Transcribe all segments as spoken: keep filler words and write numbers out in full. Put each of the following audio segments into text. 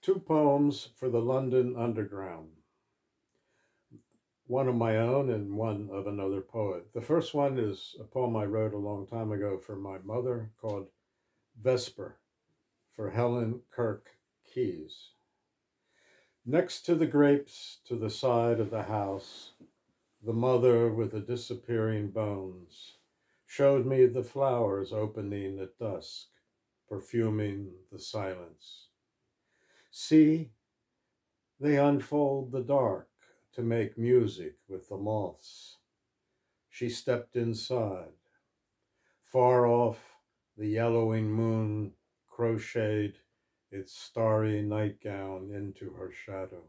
Two poems for the London Underground, one of my own and one of another poet. The first one is a poem I wrote a long time ago for my mother called Vesper for Helen Kirk Keyes. Next to the grapes to the side of the house, the mother with the disappearing bones showed me the flowers opening at dusk, perfuming the silence. See, they unfold the dark to make music with the moths. She stepped inside. Far off, the yellowing moon crocheted its starry nightgown into her shadow.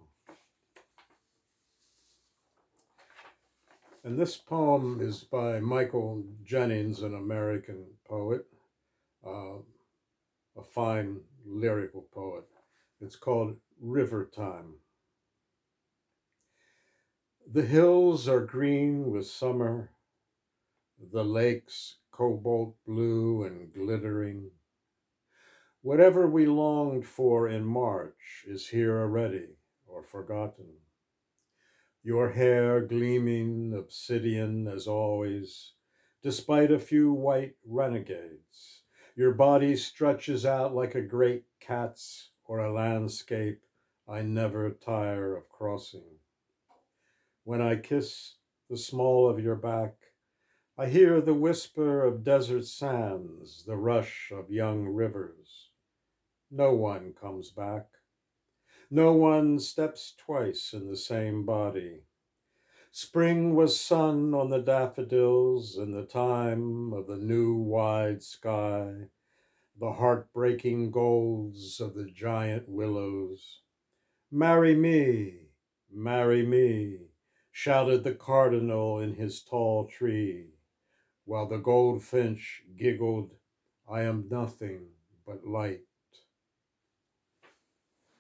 And this poem is by Michael Jennings, an American poet, uh, a fine lyrical poet. It's called River Time. The hills are green with summer, the lakes cobalt blue and glittering. Whatever we longed for in March is here already or forgotten. Your hair gleaming obsidian as always, despite a few white renegades. Your body stretches out like a great cat's or a landscape I never tire of crossing. When I kiss the small of your back, I hear the whisper of desert sands, the rush of young rivers. No one comes back. No one steps twice in the same body. Spring was sun on the daffodils and the time of the new wide sky, the heartbreaking golds of the giant willows. Marry me, marry me, shouted the cardinal in his tall tree, while the goldfinch giggled, I am nothing but light.